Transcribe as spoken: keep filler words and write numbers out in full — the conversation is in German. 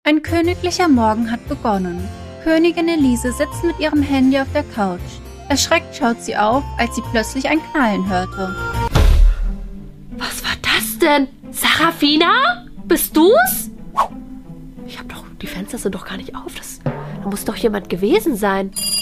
Ein königlicher Morgen hat begonnen. Königin Elise sitzt mit ihrem Handy auf der Couch. Erschreckt schaut sie auf, als sie plötzlich ein Knallen hörte. Was war das denn? Sarafina? Bist du's? Ich hab doch... Die Fenster sind doch gar nicht auf. Das, da muss doch jemand gewesen sein.